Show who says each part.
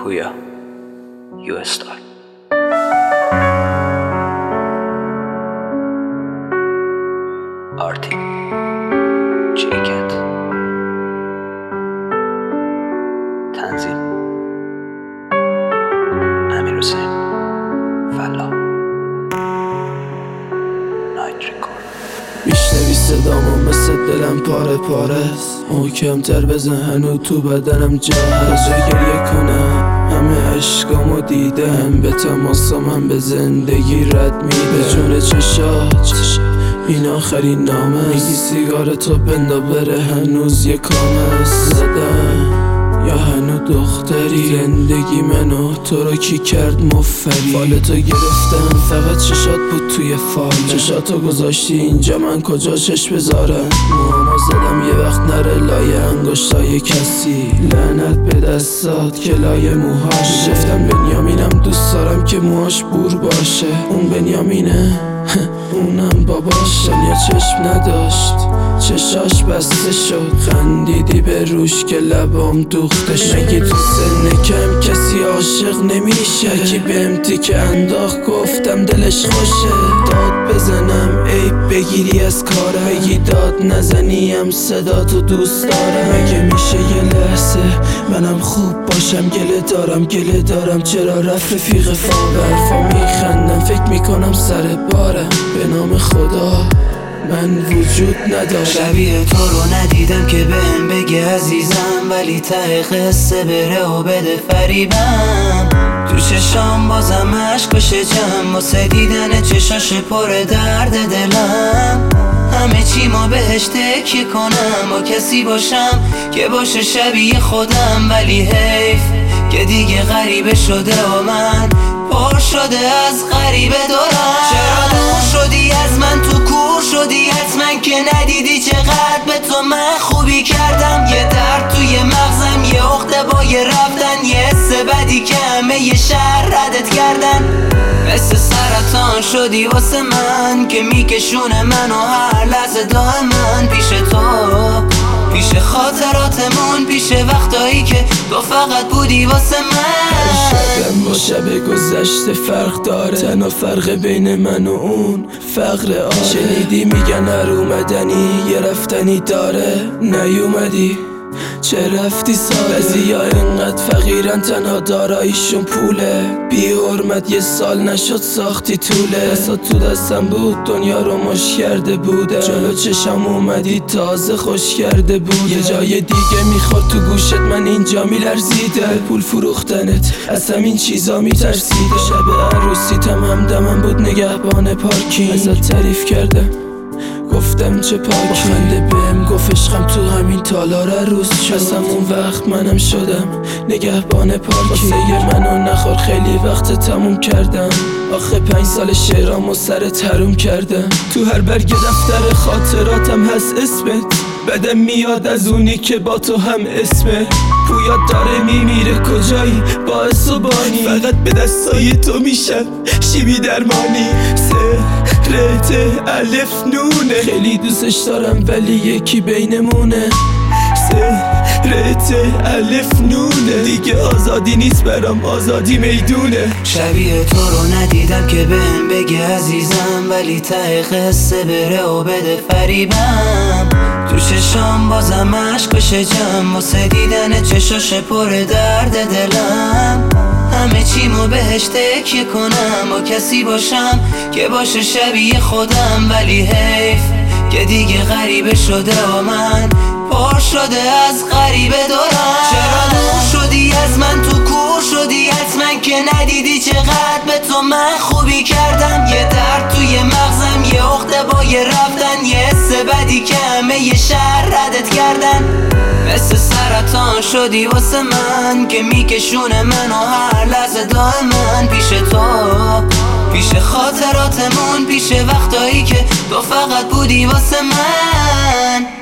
Speaker 1: پویا یو استایل. آرتی جیکت. تنظیم امیر حسین فلا. نایت ریکورد.
Speaker 2: میشنوی صدامو مثل دلم پاره پارست، محکم‌تر بزن هنو تو بدنم جا هست. گریه کنم همه عشقامو دیدم، به تماسم به زندگی رد میده. جون چشات این آخرین نامه، میگی سیگارتو بندا بره هنوز یه کام هست. زدم یا هنو دختری، زندگی منو تو رو کی کرد مفری. فالتو گرفتم فقط چشات بود توی فال، چشاتو گذاشتی اینجا من کجا چشم بذارم. موهامو زدم یه وقت نره لای انگشتای کسی، لعنت به دستات که لای موهاش. گفتم بنیامینم دوست دارم که موهاش بور باشه، اون بنیامینه اونم باباش. یا چشم نداشت چشاش بسته شد، خندیدی به روش که لبام دوخته شد. مگه تو سن کم کسی عاشق نمیشه؟ کی بهم تیکه انداخت گفتم دلش خوشه. داد بزنم عیب بگیری از کارم، بگی داد نزنیم صدا تو دوست دارم. مگه میشه یه لحظه منم خوب باشم؟ گله دارم چرا رفت رفیق فاور. میخندم فکر میکنم سر بارم، به نام خدا من وجود ندارم.
Speaker 3: شبیه تو رو ندیدم که بهم بگه عزیزم، ولی ته قصه بره و بده فریبم. تو چشام بازم عشق شجم، واسه دیدن چشاش پر درد دلم. همه چی ما بهش تکیه کنم، با کسی باشم که باشه شبیه خودم. ولی حیف که دیگه غریبه شده و من پر شده از غریبه دارم. چرا دور شدی از من تو کور شدی حتما که ندیدی چقدر به تو من خوبی کردم. یه درد توی مغزم، یه عقده با یه رفتن، یه حس بدی که همه یه شهر ردت کردن. مثل سرطان شدی واسه من که میکشونه منو هر لحظه دائما پیش تو، پیش خاطراتمون، پیش وقتایی که تو فقط بودی واسه من.
Speaker 2: شبم با شب گذشته فرق داره، تنها فرق بین من و اون فقر آره. شنیدی میگن هر اومدنی یه رفتنی داره، نیومدی چه رفتی ساده. بعضیا اینقدر فقیرن تنها داراییشون پوله، بی حرمت یه سال نشد ساختی طوله. دستات تو دستم بود دنیا رو مش کرده بوده، جلو چشم اومدی تازه خوش کرده بود. یه جای دیگه میخورد تو گوشت من اینجا میلرزیده، پول فروختنت از همین چیزا میترسیده. شب عروسیتم همدمم بود نگهبان پارکینگ، ازت تعریف کردم گفتم چه پاکی. خنده بهم گفت عشقم تو همین تالار روز شد. از همون وقت منم شدم نگهبان پارکی. واسه منو نخور خیلی وقت تموم کردم، آخه 5 سال شعرامو سر تروم کردم. تو هر برگ دفتر خاطراتم هست اسمت، بدم میاد از اونی که با تو هم اسمه. پویا داره میمیره کجایی باعث و بانی، فقط به دستای تو میشم شیبی درمانی. سرت الف نونه، خیلی دوستش دارم ولی یکی بینمونه. سرت الف نونه، دیگه آزادی نیست برام آزادی میدونه.
Speaker 3: شبیه تو رو ندیدم که بهم بگه عزیزم، ولی ته قصه بره و بده فریبم. تو چشام بازم عشق شجم، واسه دیدن چشاش پر درد دلم. همه چی مو بهش تکیه کنم، با کسی باشم که باشه شبیه خودم. ولی حیف که دیگه غریبه شده و من پر شده از غریبه دارم. چرا دور شدی از من تو کور شدی حتما که ندیدی چقدر به تو من خوبی کردم. یه درد توی مغزم، یه عقده با یه رفتن، یه حس بدی که همه یه شهر ردت کردن. مثل سرطان شدی واسه من که میکشونه منو هر لحظه دائما پیش تو، پیش خاطراتمون، پیش وقتایی که تو فقط بودی واسه من.